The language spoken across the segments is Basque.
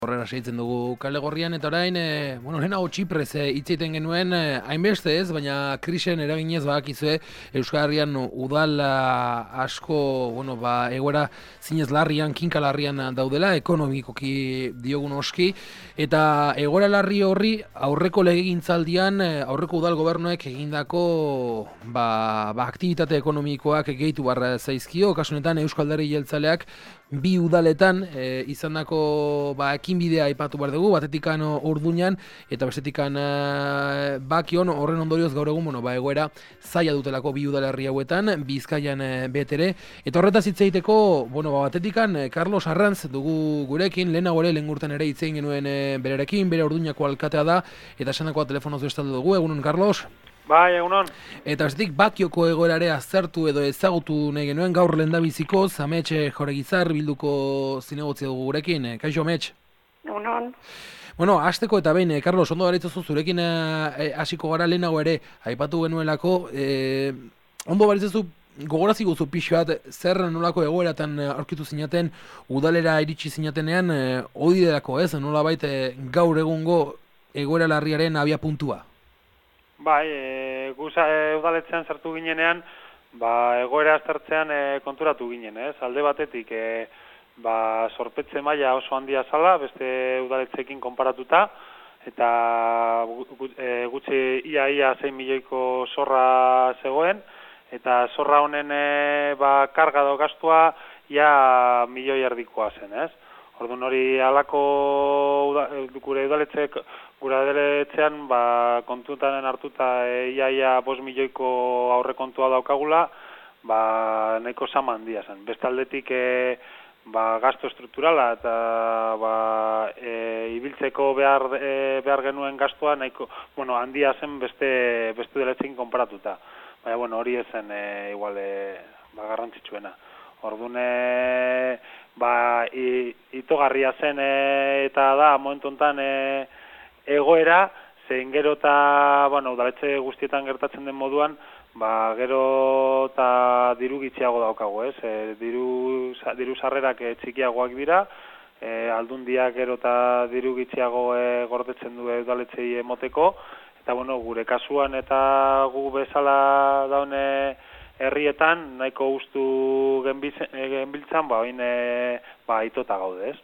Horrela segitzen dugu kale gorrian, eta orain, lehenago Txiprez hitz egiten genuen, hainbeste ez, baina krisen eraginez badakizue Euskal Herrian udal asko, egoera zinez larrian, kinka larrian daudela, ekonomikoki diogun oski, eta egoera larri horri aurreko legegintzaldian, aurreko udal gobernuek egindako aktibitate ekonomikoak gehitu barra zaizkio, kasunetan Euskal Alderdi Jeltzaleak bi udaletan izandako ekinbidea aipatu behar dugu, batetikan Orduñan eta bestetikan Bakion, horren ondorioz gaur egun egoera zaila dutelako bi udalerri hauetan, Bizkaian betere, eta horretaz hitz egiteko, batetikan Carlos Arranz dugu gurekin, lehenago ere lehengurten ere hitz egin genuen berarekin, bere Orduñako alkatea da, eta esandakoa telefonoz bestalde dugu, egunon Carlos? Bai, egunon. Eta bestetik Bakioko egoerare aztertu edo ezagutu nahi genuen gaur lehendabiziko, Amets Joregizar bilduko zinegotzi dugu gurekin. Kaixo, Amets? Egunon. Hasteko eta behin, Carlos, ondo baritzazu zurekin hasiko gara lehenago ere, aipatu genuelako, ondo baritzazu gogorazi guzu pixo bat, zer nolako egoeratan aurkitu zinaten, udalera iritsi zinatenean, hori delako ez, nolabait gaur egungo egoera larriaren abia puntua? Bai, udaletzean sartu ginenean, egoera aztertzean konturatu ginen, ez? Alde batetik, sorpetze maila oso handia zala, beste udaletzeekin konparatuta, eta gutxi ia 6 milioiko zorra zegoen, eta zorra honen karga do gastua ia 1 milioi erdikoa zen, ez? Orduan hori alako gure udaletzean kontutan hartuta ia 5 milioiko aurrekontua daukagula, nahiko sama handia zen. Bestaldetik gasto estrukturala eta ibiltzeko behar genuen gastua nahiko handia zen beste udaletzeekin konparatuta. Baina hori ezen igual garrantzitsuena. Orduan itogarria zen eta da momentu honetan egoera, zein gero eta udaletxe guztietan gertatzen den moduan, gero eta diru gitxiago daukago, ez? Diru sarrerak txikiagoak dira, aldundiak gero eta diru gitxiago gordetzen du udaletxei emoteko, eta gure kasuan eta gu bezala daune herrietan nahiko gustu genbiltzan, itota gaude, ez?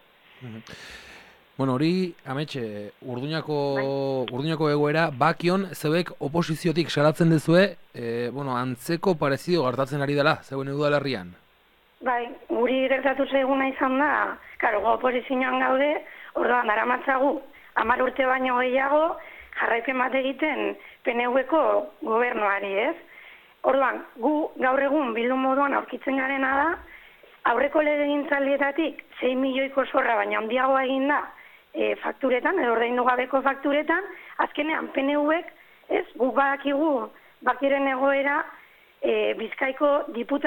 Hori, Ametxe, Urduñako egoera, Bakion, zebek oposiziotik salatzen dezue, antzeko parezido gertatzen ari dela, zeuen udalerrian? Bai, guri gertatu zaiguna izan da, oposizioan gaude, orduan daramatzagu 10 urte baino gehiago, jarraipen bat egiten PNV-ko gobernuari, ez? Orduan, gu gaur egun bildu moduan aurkitzen garena da, aurreko legegintzaldietatik 6 milioiko zorra baina handiagoa egin da fakturetan, edo ordaindu gabeko fakturetan, azkenean PNV-ek, ez, guk badakigu Bakiren egoera Bizkaiko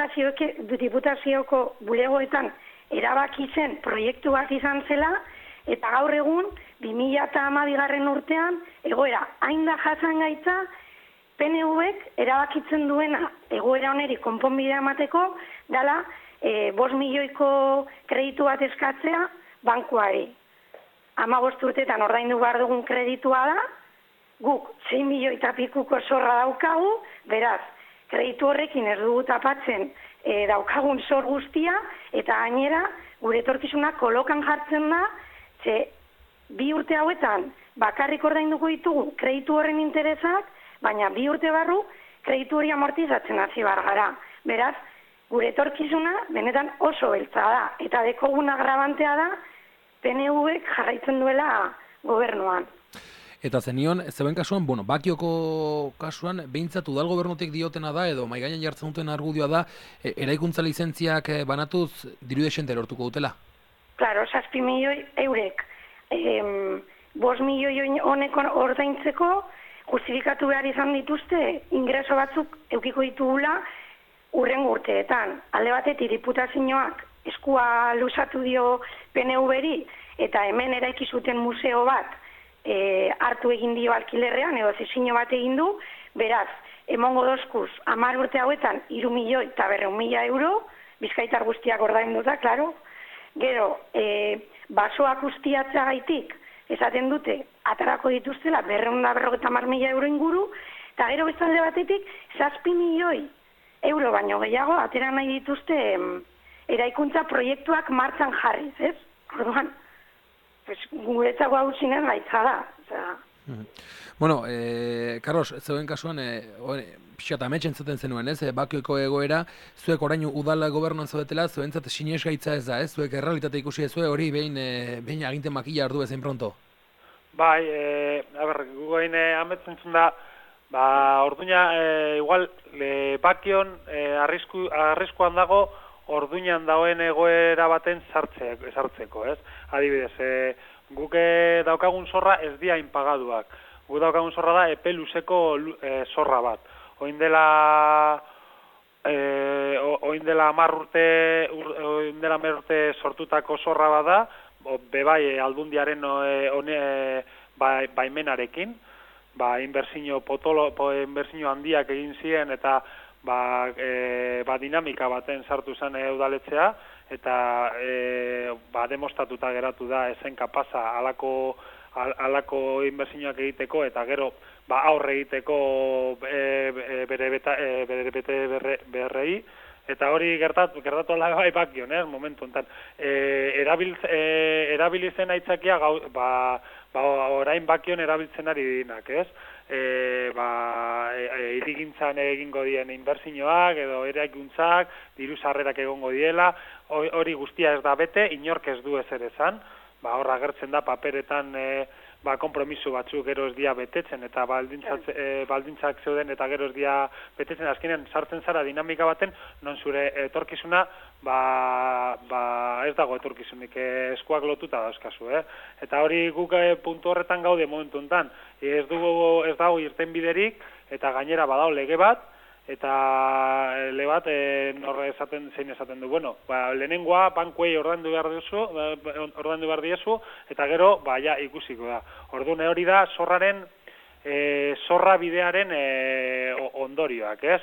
diputazioko bulegoetan erabaki zen proiektu bat izan zela, eta gaur egun 2012 urtean egoera hain da jasan gaitza, PNV-ek erabakitzen duena egoera oneri konponbidea emateko dela 5 milioiko kreditu bat eskatzea bankuari. 15 urteetan ordaindu behar dugun kreditua da, guk 6 milioi eta pikuko zorra daukagu, beraz, kreditu horrekin ez dugu tapatzen daukagun zor guztia, eta gainera gure etorkizuna kolokan jartzen da, ze 2 urte hauetan bakarrik ordainduko ditugu kreditu horren interesak, baina 2 urte barru kreditu hori amortizatzen hasi behar gara. Beraz, gure etorkizuna benetan oso beltza da, eta dekogun agrabantea da PNV-ek jarraitzen duela gobernuan. Eta zenion, zeben kasuan, Bakioko kasuan, behintzat udal gobernutik diotena da, edo maigainan jartzen duten argudioa da, eraikuntza lizentziak banatuz diru desente lortuko dutela? Claro, 7 milioi eurek 5 milioi honeko ordaintzeko justifikatu behar izan dituzte ingreso batzuk eukiko ditugula hurrengo urteetan. Alde batetik diputazioak eskua luzatu dio PNV-ri eta hemen eraiki zuten museo bat hartu egin dio alkilerrean edo zizino bat egin du, beraz, emongo dozkuz 10 urte hauetan 3 milioi eta 400.000 euro, bizkaitar guztiak ordainduta, klaro. Gero, basoak ustiatzeagaitik esaten dute atarako dituztela 250.000 euro inguru, eta gero beste alde batetik 7 milioi euro baino gehiago atera nahi dituzte eraikuntza proiektuak martxan jarriz, ez? Orduan, guretzako hau zinen gaitza da. Bueno, Carlos, zeuen kasuan, pixat ametxen zaten zenuen, ez? Bakioeko egoera, zuek orain udala gobernuan zaudetela, zuentzat sinez gaitza ez da, ez? Zuek errealitate ikusi ez hori behin aginten makila hartu bezain pronto. Bai, gugain ametzen zuen da, Orduña, igual, Bakion arriskuan dago, Orduñan dagoen egoera baten sartzeko, ez? Adibidez, guk daukagun zorra ez dia inpagaduak. Guk daukagun zorra da epe luzeko zorra bat. Oin dela 10 urte sortutako zorra bada, bebai aldundiaren baimenarekin, inbertsio handiak egin ziren eta dinamika baten sartu zen udaletxea, eta demostratuta geratu da ezen kapasa halako inbertsioak egiteko, eta gero aurre egiteko bere berrei, eta hori gertatu ala bai Bakion, momentu enten. Erabilizen aitzakia orain Bakion erabiltzen ari dinak, ez? Hirigintzan egingo dien inbertsioak edo eraikuntzak, diru sarrerak egongo diela, hori guztia ez da bete, inork ez du ezer esan, hor agertzen da paperetan konpromiso batzuk gero ez dia betetzen eta baldintzak zeuden eta gero ez dia betetzen, azkenean sartzen zara dinamika baten, non zure etorkizuna ez dago etorkizunik, eskuak lotuta dauzkazu, Eta hori guk puntu horretan gaude momentu enten, ez dago irten biderik, eta gainera badao lege bat, eta le bat zein esaten du, bueno, lehenengoa bankuei ordaindu behar diezu, eta gero, ikusiko da. Orduan hori da zorra bidearen ondorioak, ez?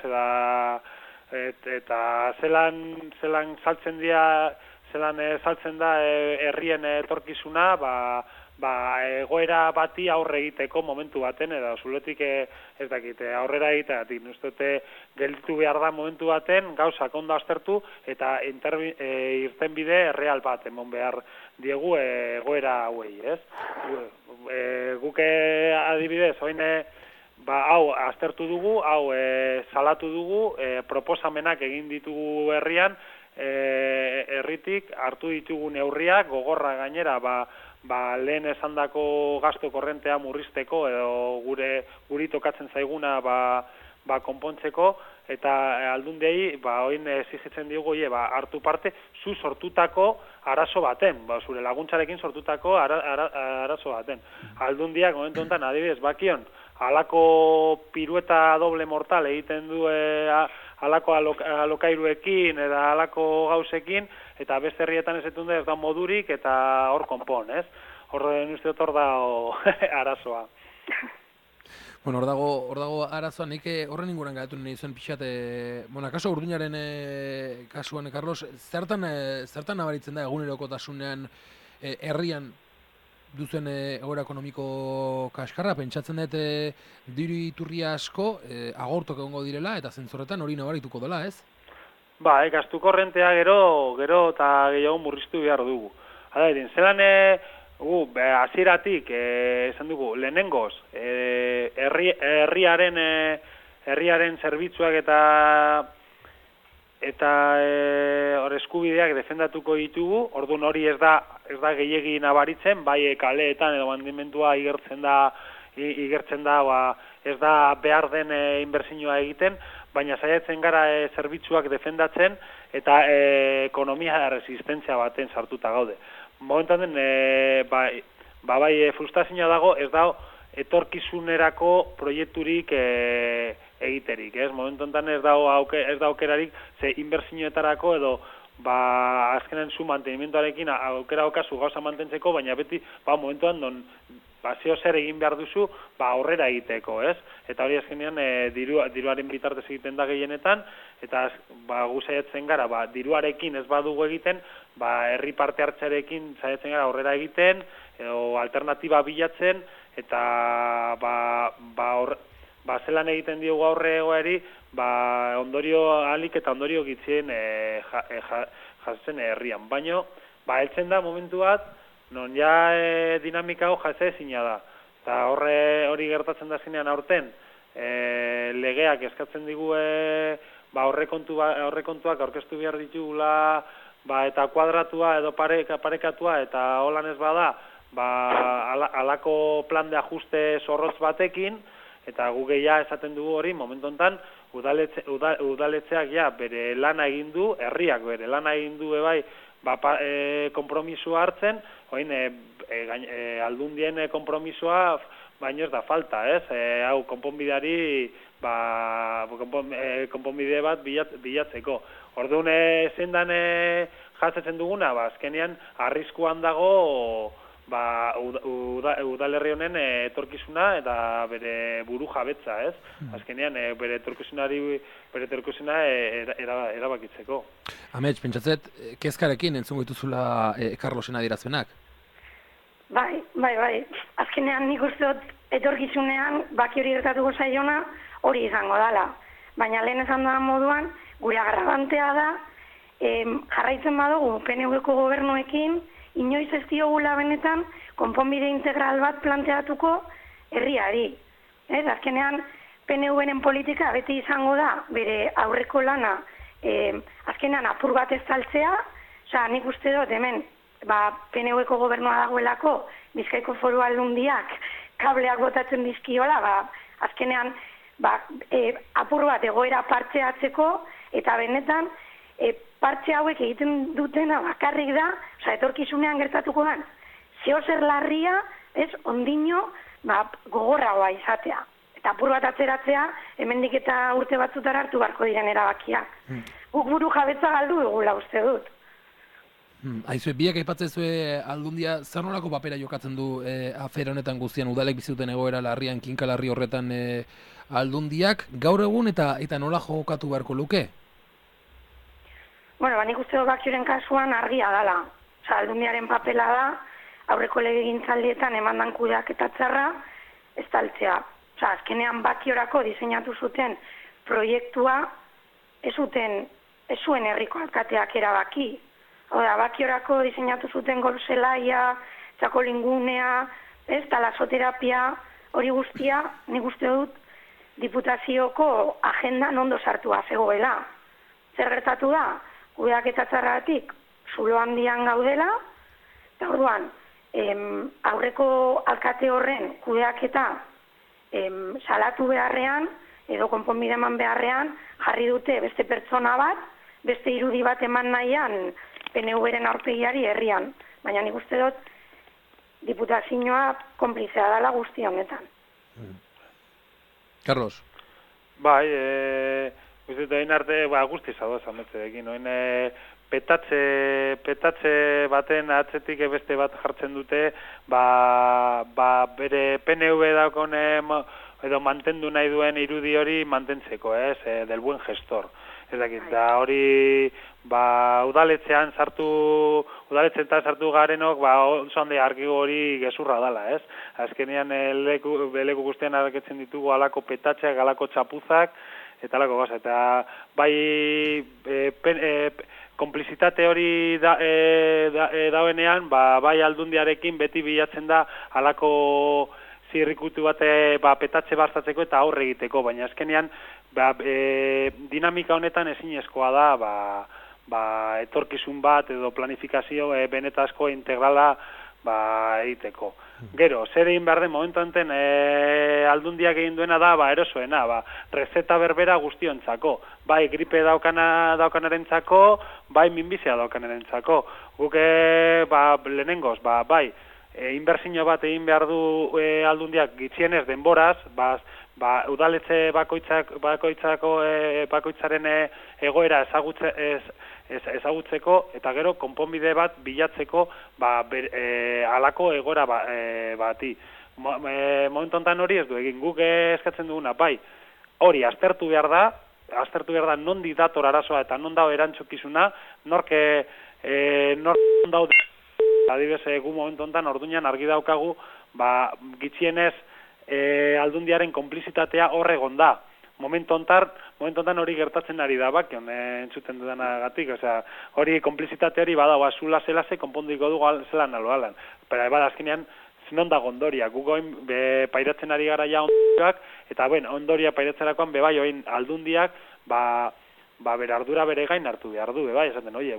Eta zelan saltzen da herrien etorkizuna, egoera bati aurre egiteko momentu baten, edo zuletik ez dakite, aurrera egiteatik, nuztote gelditu behar da momentu baten, gauzak ondo aztertu, eta irten bide erreal bat emon behar diegu egoera hauei, ez? Guke adibidez, oine, hau aztertu dugu, hau salatu dugu, proposamenak egin ditugu herrian, herritik hartu ditugu neurriak, gogorra gainera, lehen esandako gasto korrentea murrizteko edo guri tokatzen zaiguna konpontzeko, eta aldundei oin exigitzen diogu hartu parte zu sortutako arazo baten, zure laguntzarekin sortutako arazo baten. Aldundiak momentu honetan adibidez Bakion halako pirueta doble mortal egiten du halako alokairuekin eta halako gauzekin, eta beste herrietan ezetun da ez da modurik eta hor konpon, ez? Horren uste dut hor da arazoa. Bueno, hor dago arazoa, nik horren inguran gaitu nahi zuen pixat, kaso Urduñaren kasuan, Carlos, zertan nabaritzen da egunerokotasunean herrian duzen egoera ekonomiko kaskarra, pentsatzen dut diru iturri asko agortok egongo direla, eta zentzorretan hori nabarituko dela, ez? Gastu korrentea gero eta gehiago murriztu behar dugu. Zelan hasieratik esan dugu, lehenengoz, herriaren zerbitzuak eta eskubideak defendatuko ditugu, orduan hori ez da gehiegi nabaritzen, bai kaleetan edo mantenimendua igertzen da, ez da behar den inbertsioa egiten, baina saiatzen gara zerbitzuak defendatzen eta ekonomia resistentzia baten sartuta gaude. Momentan den, frustrazioa dago, ez da etorkizunerako proiekturik egiterik, ez? Momentu honetan ez da aukerarik, ze inbertsioetarako edo azkenen zu mantenimientoarekin aukera okazu gauza mantentzeko, baina beti momentuan non zeo zer egin behar duzu aurrera egiteko, ez? Eta hori azkenean diruaren bitartez egiten da gehienetan, eta gu saiatzen gara diruarekin ez badugu egiten, herri parte hartzearekin saiatzen gara aurrera egiten, edo alternatiba bilatzen, eta zelan egiten diogu aurre egoari, ondorio ahalik eta ondorio gitzien jasen herrian. Baina, heltzen da momentu bat, non ja dinamika hau jase ezina da. Eta hori gertatzen da zinean aurten, legeak eskatzen digu aurrekontuak aurkeztu behar ditugula, eta kuadratua edo parekatua, eta holan ez bada, alako plan de ajuste zorrotz batekin, eta gu gehiago esaten dugu hori, momentu honetan, udaletxeak ja bere lana egin du, herriak bere lana egin du ebai, kompromisua hartzen, oin, aldundien kompromisua, baino ez da falta, ez? Hau, konponbideari, konponbide bat bilatzeko. Orduan, zendan jasetzen duguna, azkenean, arriskuan dago, udalerri honen etorkizuna eta bere buru jabetza, ez? Azkenean, bere etorkizuna erabakitzeko. Amets, pentsatzet, kezkarekin entzungo dituzula Carlosen adierazpenak? Bai. Azkenean nik uste dut etorkizunean baki hori gertatuko zaiona hori izango dela. Baina lehen esan da moduan, gure agravantea da, jarraitzen badugu PNV-ko gobernuekin, inoiz ez diogula benetan konponbide integral bat planteatuko herriari. Azkenean PNV-ren politika beti izango da bere aurreko lana azkenean apur bat ez taltzea, nik uste dut hemen PNV-ko gobernua dagoelako, Bizkaiko Foru Aldundiak kableak botatzen dizkiola, azkenean apur bat egoera partxeatzeko, eta benetan partxe hauek egiten dutena bakarrik da, etorkizunean gertatuko den, zehozer larria, ondino gogorragoa izatea. Eta apur bat atzeratzea, hemendik eta urte batzutara hartu barko diren erabakiak. Guk buru jabetza galdu dugula uste dut. Aizue, biak aipatzen zuen aldundia, zer nolako papera jokatzen du afera honetan guztian, udalek bizituten egoera larrian, kinka larri horretan aldundiak, gaur egun eta nola jokatu beharko luke? Bueno, nik uste dut bakioren kasuan argia dela. Aldundiaren papela da, aurreko legegintzaldietan emandan kudeak eta txarra, ez taltzea. Azkenean bakiorako diseinatu zuten proiektua, ez zuen herriko alkateak erabaki. Bakiorako diseinatu zuten golzelaia, txakolingunea, talasoterapia, hori guztia, nik uste dut, diputazioko agendan ondo sartua zegoela. Zer gertatu da? Kudeak eta txarratik zulo handian gaudela, eta orduan, aurreko alkate horren kudeak eta salatu beharrean, edo konponbide eman beharrean, jarri dute beste pertsona bat, beste irudi bat eman nahian PNV-ren aurpegiari herrian. Baina nik uste dut, diputazioa konplizea dela guzti honetan. Carlos? Bai, uste dut egin arte guzti zadoz ametzeekin. Petatze baten atzetik beste bat jartzen dute, bere PNV daukon edo mantendu nahi duen irudi hori mantentzeko, del buen gestor. Ez dakit, da hori udaletxean sartu garenok, oso handi argigo hori gezurra dala, ez? Azkenean leku guztian arketzen ditugu alako petatxeak, alako txapuzak, eta alako gaza. Eta bai konplizitate hori dauenean, bai aldundiarekin beti bilatzen da alako zirrikutu bate petatxe bastatzeko eta aurre egiteko, baina azkenean dinamika honetan ezinezkoa da etorkizun bat edo planifikazio benetazko integrala egiteko. Gero, zer egin behar den momentu enten aldundiak egin duena da erosoena, rezeta berbera guztiontzako, bai gripe daukanarentzako, bai minbizia daukanarentzako. Guk lehenengoz, bai inbertsio bat egin behar du aldundiak gitxienez denboraz, udaletxe bakoitzaren egoera ezagutzeko eta gero konponbide bat bilatzeko halako egoera bati. Momentu honetan hori ez du egin, guk eskatzen duguna, bai, hori aztertu behar da nondik dator arazoa eta non dago erantzukizuna, nork nor daude, adibidez, gu momentu honetan orduñan argi daukagu, gitxienez aldundiaren konplizitatea hor egon da. Momentu honetan hori gertatzen ari da, entzuten dudanagatik, osea, hori konplizitatea hori badagoa, zula zelase konpondiko dugu zelan aloalan. Pero bada, azkenean, zinon da ondoria, gugoin pairatzen ari gara ja ondoriak, eta ondoria pairatzerakoan bebai oin aldundiak, bere ardura bere gain hartu behar du, bebai, esaten, oie,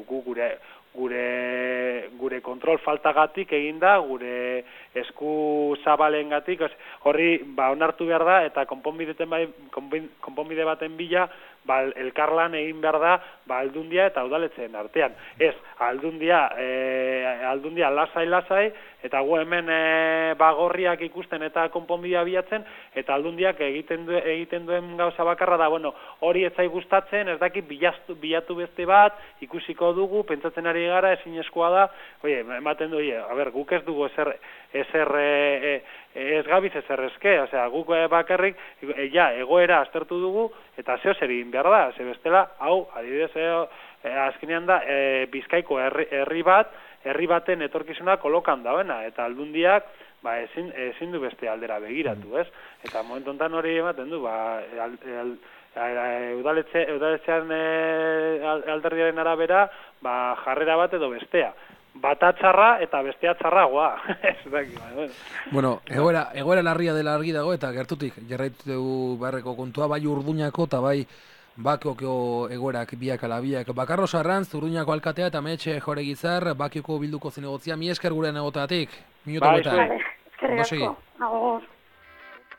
gure kontrol faltagatik eginda, gure esku zabalengatik, horri onartu behar da, eta konponbide baten bila, elkarlan egin behar da, aldundia eta udaletxeen artean. Ez, aldundia lasai, eta gu hemen bagorriak ikusten eta konponbidea bilatzen, eta aldundiak egiten duen gauza bakarra da, hori ez zai gustatzen, ez dakit bilatu beste bat, ikusiko dugu, pentsatzen ari gara, ezinezkoa da, ematen du, guk ez dugu ez gabiz ezer eske, guk bakarrik, egoera aztertu dugu, eta zeo zer egin behar da, ze bestela, hau, adibidez, azkenean da, Bizkaiko herri baten etorkizuna kolokan dauena, eta aldundiak, ezin du beste aldera begiratu, ez? Eta momentu honetan hori ematen du, udaletxean alderdiaren arabera, jarrera bat edo bestea. Bata txarra eta bestea txarragoa. Bueno, egoera larria dela argi dago eta gertutik jarraitu dugu beharreko kontua, bai Urduñako eta bai Bakioko egoerak biak ala biak. Bakarros Arrantz, Urduñako alkatea eta Metxe Joregizar, Bakioko bilduko zinegotzia, mi esker gure negotatik. Eskerrik asko.